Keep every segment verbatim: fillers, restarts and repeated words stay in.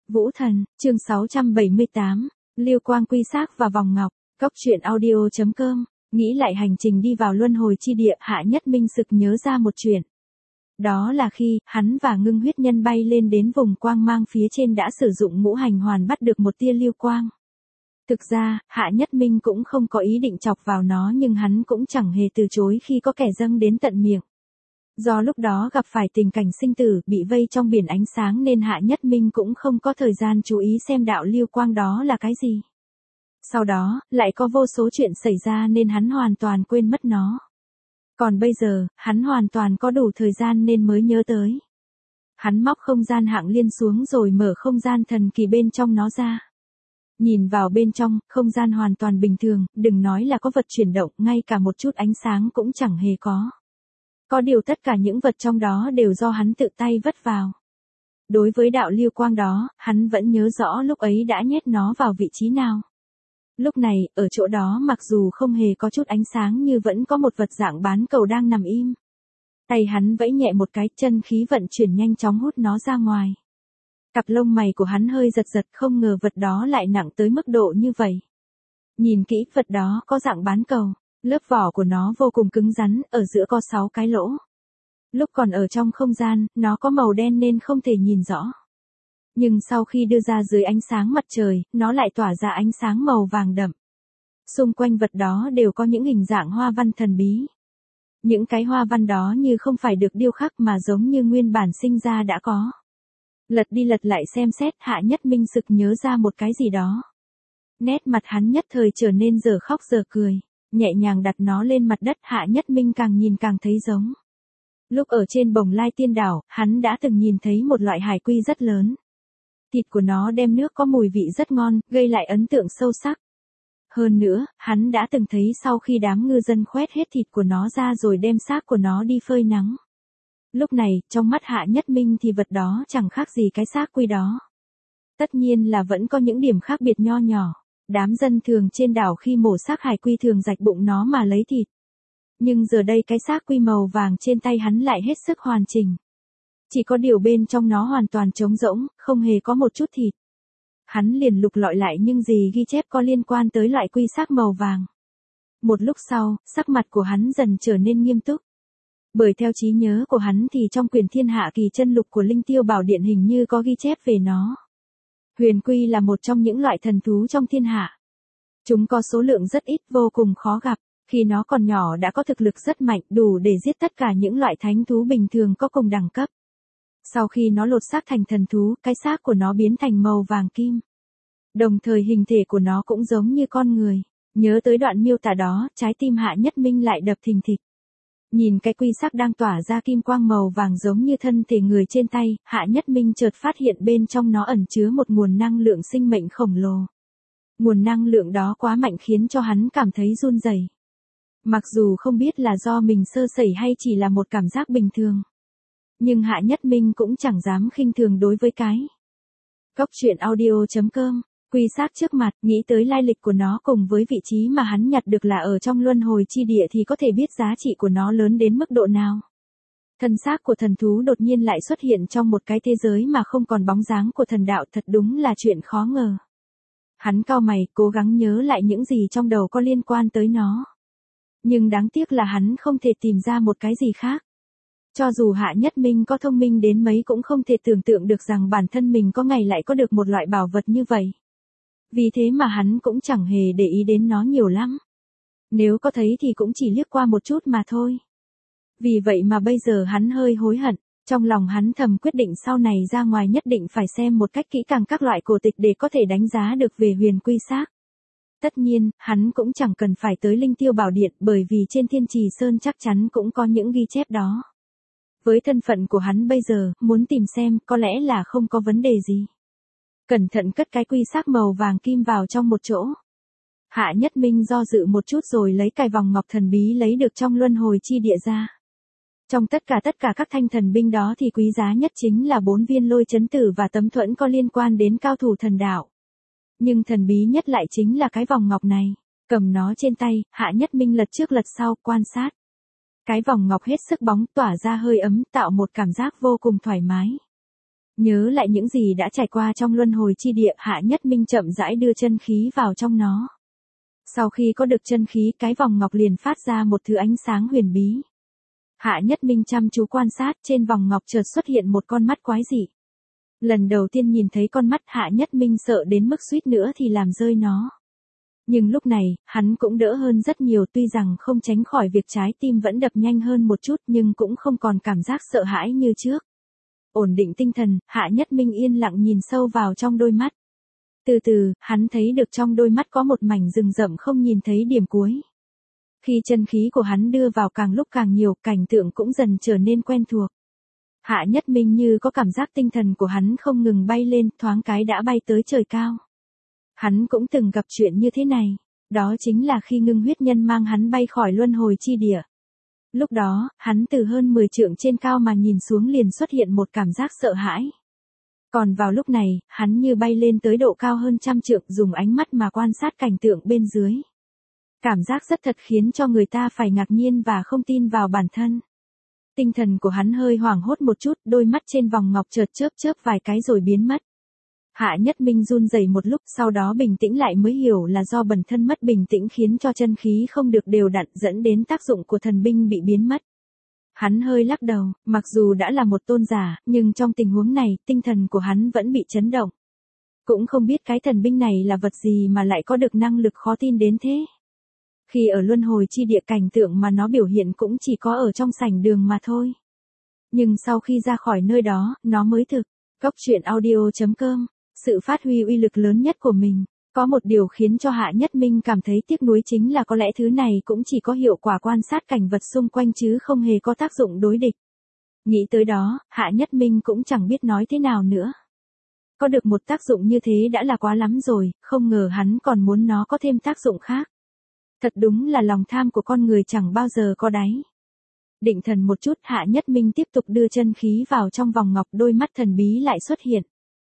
Vũ Thần, chương sáu trăm bảy mươi tám, Lưu Quang Quy Xác và Vòng Ngọc, Cốc truyện audio chấm com, nghĩ lại hành trình đi vào luân hồi chi địa, Hạ Nhất Minh sực nhớ ra một chuyện. Đó là khi, hắn và Ngưng Huyết Nhân bay lên đến vùng quang mang phía trên đã sử dụng ngũ hành hoàn bắt được một tia lưu quang. Thực ra, Hạ Nhất Minh cũng không có ý định chọc vào nó nhưng hắn cũng chẳng hề từ chối khi có kẻ dâng đến tận miệng. Do lúc đó gặp phải tình cảnh sinh tử, bị vây trong biển ánh sáng nên Hạ Nhất Minh cũng không có thời gian chú ý xem đạo lưu quang đó là cái gì. Sau đó, lại có vô số chuyện xảy ra nên hắn hoàn toàn quên mất nó. Còn bây giờ, hắn hoàn toàn có đủ thời gian nên mới nhớ tới. Hắn móc không gian hạng liên xuống rồi mở không gian thần kỳ bên trong nó ra. Nhìn vào bên trong, không gian hoàn toàn bình thường, đừng nói là có vật chuyển động, ngay cả một chút ánh sáng cũng chẳng hề có. Có điều tất cả những vật trong đó đều do hắn tự tay vất vào. Đối với đạo lưu quang đó, hắn vẫn nhớ rõ lúc ấy đã nhét nó vào vị trí nào. Lúc này, ở chỗ đó mặc dù không hề có chút ánh sáng như vẫn có một vật dạng bán cầu đang nằm im. Tay hắn vẫy nhẹ một cái, chân khí vận chuyển nhanh chóng hút nó ra ngoài. Cặp lông mày của hắn hơi giật giật, không ngờ vật đó lại nặng tới mức độ như vậy. Nhìn kỹ, vật đó có dạng bán cầu. Lớp vỏ của nó vô cùng cứng rắn, ở giữa có sáu cái lỗ. Lúc còn ở trong không gian, nó có màu đen nên không thể nhìn rõ. Nhưng sau khi đưa ra dưới ánh sáng mặt trời, nó lại tỏa ra ánh sáng màu vàng đậm. Xung quanh vật đó đều có những hình dạng hoa văn thần bí. Những cái hoa văn đó như không phải được điêu khắc mà giống như nguyên bản sinh ra đã có. Lật đi lật lại xem xét, Hạ Nhất Minh sực nhớ ra một cái gì đó. Nét mặt hắn nhất thời trở nên dở khóc dở cười. Nhẹ nhàng đặt nó lên mặt đất, Hạ Nhất Minh càng nhìn càng thấy giống. Lúc ở trên Bồng Lai Tiên Đảo, hắn đã từng nhìn thấy một loại hải quy rất lớn. Thịt của nó đem nước có mùi vị rất ngon, gây lại ấn tượng sâu sắc. Hơn nữa, hắn đã từng thấy sau khi đám ngư dân khoét hết thịt của nó ra rồi đem xác của nó đi phơi nắng. Lúc này, trong mắt Hạ Nhất Minh thì vật đó chẳng khác gì cái xác quy đó. Tất nhiên là vẫn có những điểm khác biệt nho nhỏ. Đám dân thường trên đảo khi mổ xác hải quy thường rạch bụng nó mà lấy thịt. Nhưng giờ đây cái xác quy màu vàng trên tay hắn lại hết sức hoàn chỉnh. Chỉ có điều bên trong nó hoàn toàn trống rỗng, không hề có một chút thịt. Hắn liền lục lọi lại nhưng gì ghi chép có liên quan tới loại quy xác màu vàng. Một lúc sau, sắc mặt của hắn dần trở nên nghiêm túc. Bởi theo trí nhớ của hắn thì trong quyển Thiên Hạ Kỳ Chân Lục của Linh Tiêu Bảo Điện hình như có ghi chép về nó. Huyền quy là một trong những loại thần thú trong thiên hạ. Chúng có số lượng rất ít, vô cùng khó gặp. Khi nó còn nhỏ đã có thực lực rất mạnh, đủ để giết tất cả những loại thánh thú bình thường có cùng đẳng cấp. Sau khi nó lột xác thành thần thú, cái xác của nó biến thành màu vàng kim. Đồng thời hình thể của nó cũng giống như con người. Nhớ tới đoạn miêu tả đó, trái tim Hạ Nhất Minh lại đập thình thịch. Nhìn cái quy xác đang tỏa ra kim quang màu vàng giống như thân thể người trên tay, Hạ Nhất Minh chợt phát hiện bên trong nó ẩn chứa một nguồn năng lượng sinh mệnh khổng lồ. Nguồn năng lượng đó quá mạnh khiến cho hắn cảm thấy run rẩy. Mặc dù không biết là do mình sơ sẩy hay chỉ là một cảm giác bình thường. Nhưng Hạ Nhất Minh cũng chẳng dám khinh thường đối với cái. Cốc truyện audio chấm com, quy xác trước mặt, nghĩ tới lai lịch của nó cùng với vị trí mà hắn nhặt được là ở trong luân hồi chi địa thì có thể biết giá trị của nó lớn đến mức độ nào. Thân xác của thần thú đột nhiên lại xuất hiện trong một cái thế giới mà không còn bóng dáng của thần đạo, thật đúng là chuyện khó ngờ. Hắn cau mày, cố gắng nhớ lại những gì trong đầu có liên quan tới nó. Nhưng đáng tiếc là hắn không thể tìm ra một cái gì khác. Cho dù Hạ Nhất Minh có thông minh đến mấy cũng không thể tưởng tượng được rằng bản thân mình có ngày lại có được một loại bảo vật như vậy. Vì thế mà hắn cũng chẳng hề để ý đến nó nhiều lắm. Nếu có thấy thì cũng chỉ liếc qua một chút mà thôi. Vì vậy mà bây giờ hắn hơi hối hận. Trong lòng hắn thầm quyết định sau này ra ngoài nhất định phải xem một cách kỹ càng các loại cổ tịch để có thể đánh giá được về huyền quy xác. Tất nhiên, hắn cũng chẳng cần phải tới Linh Tiêu Bảo Điện bởi vì trên Thiên Trì Sơn chắc chắn cũng có những ghi chép đó. Với thân phận của hắn bây giờ, muốn tìm xem có lẽ là không có vấn đề gì. Cẩn thận cất cái quy xác màu vàng kim vào trong một chỗ. Hạ Nhất Minh do dự một chút rồi lấy cái vòng ngọc thần bí lấy được trong luân hồi chi địa ra. Trong tất cả tất cả các thanh thần binh đó thì quý giá nhất chính là bốn viên lôi chấn tử và tấm thuẫn có liên quan đến cao thủ thần đạo. Nhưng thần bí nhất lại chính là cái vòng ngọc này. Cầm nó trên tay, Hạ Nhất Minh lật trước lật sau, quan sát. Cái vòng ngọc hết sức bóng, tỏa ra hơi ấm, tạo một cảm giác vô cùng thoải mái. Nhớ lại những gì đã trải qua trong luân hồi chi địa, Hạ Nhất Minh chậm rãi đưa chân khí vào trong nó. Sau khi có được chân khí, cái vòng ngọc liền phát ra một thứ ánh sáng huyền bí. Hạ Nhất Minh chăm chú quan sát, trên vòng ngọc chợt xuất hiện một con mắt quái dị. Lần đầu tiên nhìn thấy con mắt, Hạ Nhất Minh sợ đến mức suýt nữa thì làm rơi nó. Nhưng lúc này, hắn cũng đỡ hơn rất nhiều, tuy rằng không tránh khỏi việc trái tim vẫn đập nhanh hơn một chút nhưng cũng không còn cảm giác sợ hãi như trước. Ổn định tinh thần, Hạ Nhất Minh yên lặng nhìn sâu vào trong đôi mắt. Từ từ, hắn thấy được trong đôi mắt có một mảnh rừng rậm không nhìn thấy điểm cuối. Khi chân khí của hắn đưa vào càng lúc càng nhiều, cảnh tượng cũng dần trở nên quen thuộc. Hạ Nhất Minh như có cảm giác tinh thần của hắn không ngừng bay lên, thoáng cái đã bay tới trời cao. Hắn cũng từng gặp chuyện như thế này, đó chính là khi Ngưng Huyết Nhân mang hắn bay khỏi luân hồi chi địa. Lúc đó, hắn từ hơn mười trượng trên cao mà nhìn xuống liền xuất hiện một cảm giác sợ hãi. Còn vào lúc này, hắn như bay lên tới độ cao hơn trăm trượng, dùng ánh mắt mà quan sát cảnh tượng bên dưới. Cảm giác rất thật khiến cho người ta phải ngạc nhiên và không tin vào bản thân. Tinh thần của hắn hơi hoảng hốt một chút, đôi mắt trên vòng ngọc chợt chớp chớp vài cái rồi biến mất. Hạ Nhất Minh run rẩy một lúc, sau đó bình tĩnh lại mới hiểu là do bản thân mất bình tĩnh khiến cho chân khí không được đều đặn, dẫn đến tác dụng của thần binh bị biến mất. Hắn hơi lắc đầu, mặc dù đã là một tôn giả, nhưng trong tình huống này, tinh thần của hắn vẫn bị chấn động. Cũng không biết cái thần binh này là vật gì mà lại có được năng lực khó tin đến thế. Khi ở luân hồi chi địa, cảnh tượng mà nó biểu hiện cũng chỉ có ở trong sảnh đường mà thôi. Nhưng sau khi ra khỏi nơi đó, nó mới thực. Cốc truyện audio chấm com, sự phát huy uy lực lớn nhất của mình. Có một điều khiến cho Hạ Nhất Minh cảm thấy tiếc nuối chính là có lẽ thứ này cũng chỉ có hiệu quả quan sát cảnh vật xung quanh chứ không hề có tác dụng đối địch. Nghĩ tới đó, Hạ Nhất Minh cũng chẳng biết nói thế nào nữa. Có được một tác dụng như thế đã là quá lắm rồi, không ngờ hắn còn muốn nó có thêm tác dụng khác. Thật đúng là lòng tham của con người chẳng bao giờ có đáy. Định thần một chút, Hạ Nhất Minh tiếp tục đưa chân khí vào trong vòng ngọc, đôi mắt thần bí lại xuất hiện.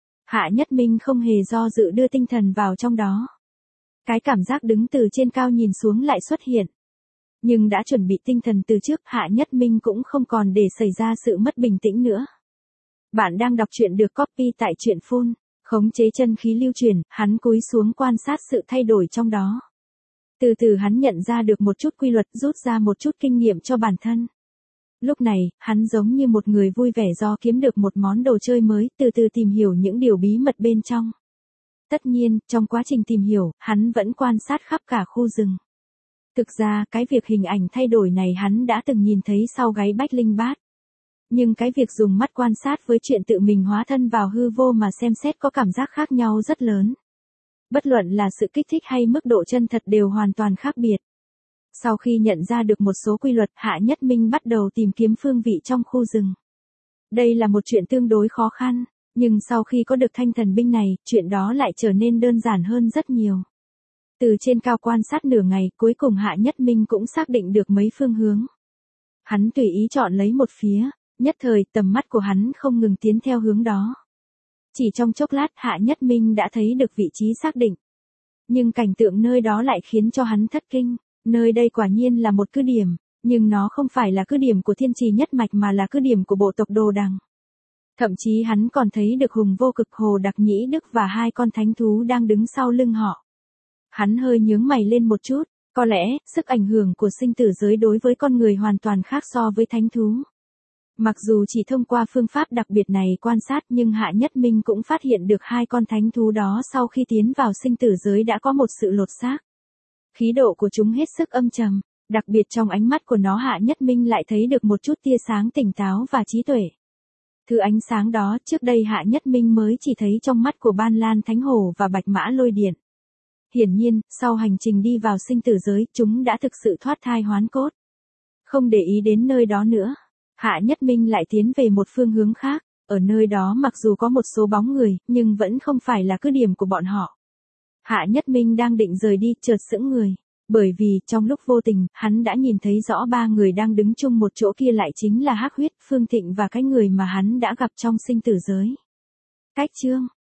Hạ Nhất Minh không hề do dự đưa tinh thần vào trong đó. Cái cảm giác đứng từ trên cao nhìn xuống lại xuất hiện. Nhưng đã chuẩn bị tinh thần từ trước, Hạ Nhất Minh cũng không còn để xảy ra sự mất bình tĩnh nữa. Bạn đang đọc truyện được copy tại truyện phun, khống chế chân khí lưu truyền, hắn cúi xuống quan sát sự thay đổi trong đó. Từ từ hắn nhận ra được một chút quy luật, rút ra một chút kinh nghiệm cho bản thân. Lúc này, hắn giống như một người vui vẻ do kiếm được một món đồ chơi mới, từ từ tìm hiểu những điều bí mật bên trong. Tất nhiên, trong quá trình tìm hiểu, hắn vẫn quan sát khắp cả khu rừng. Thực ra, cái việc hình ảnh thay đổi này hắn đã từng nhìn thấy sau gáy Bách Linh Bát. Nhưng cái việc dùng mắt quan sát với chuyện tự mình hóa thân vào hư vô mà xem xét có cảm giác khác nhau rất lớn. Bất luận là sự kích thích hay mức độ chân thật đều hoàn toàn khác biệt. Sau khi nhận ra được một số quy luật, Hạ Nhất Minh bắt đầu tìm kiếm phương vị trong khu rừng. Đây là một chuyện tương đối khó khăn, nhưng sau khi có được thanh thần binh này, chuyện đó lại trở nên đơn giản hơn rất nhiều. Từ trên cao quan sát nửa ngày, cuối cùng Hạ Nhất Minh cũng xác định được mấy phương hướng. Hắn tùy ý chọn lấy một phía, nhất thời tầm mắt của hắn không ngừng tiến theo hướng đó. Chỉ trong chốc lát, Hạ Nhất Minh đã thấy được vị trí xác định. Nhưng cảnh tượng nơi đó lại khiến cho hắn thất kinh. Nơi đây quả nhiên là một cứ điểm, nhưng nó không phải là cứ điểm của Thiên Trì Nhất Mạch mà là cứ điểm của bộ tộc Đồ Đằng. Thậm chí hắn còn thấy được Hùng Vô Cực, Hồ Đặc Nhĩ Đức và hai con thánh thú đang đứng sau lưng họ. Hắn hơi nhướng mày lên một chút, có lẽ, sức ảnh hưởng của sinh tử giới đối với con người hoàn toàn khác so với thánh thú. Mặc dù chỉ thông qua phương pháp đặc biệt này quan sát nhưng Hạ Nhất Minh cũng phát hiện được hai con thánh thú đó sau khi tiến vào sinh tử giới đã có một sự lột xác. Khí độ của chúng hết sức âm trầm, đặc biệt trong ánh mắt của nó Hạ Nhất Minh lại thấy được một chút tia sáng tỉnh táo và trí tuệ. Thứ ánh sáng đó trước đây Hạ Nhất Minh mới chỉ thấy trong mắt của Ban Lan Thánh Hổ và Bạch Mã Lôi Điện. Hiển nhiên, sau hành trình đi vào sinh tử giới, chúng đã thực sự thoát thai hoán cốt. Không để ý đến nơi đó nữa, Hạ Nhất Minh lại tiến về một phương hướng khác, ở nơi đó mặc dù có một số bóng người, nhưng vẫn không phải là cứ điểm của bọn họ. Hạ Nhất Minh đang định rời đi, chợt sững người, bởi vì trong lúc vô tình, hắn đã nhìn thấy rõ ba người đang đứng chung một chỗ kia lại chính là Hắc Huyết, Phương Thịnh và cái người mà hắn đã gặp trong sinh tử giới. Cách chương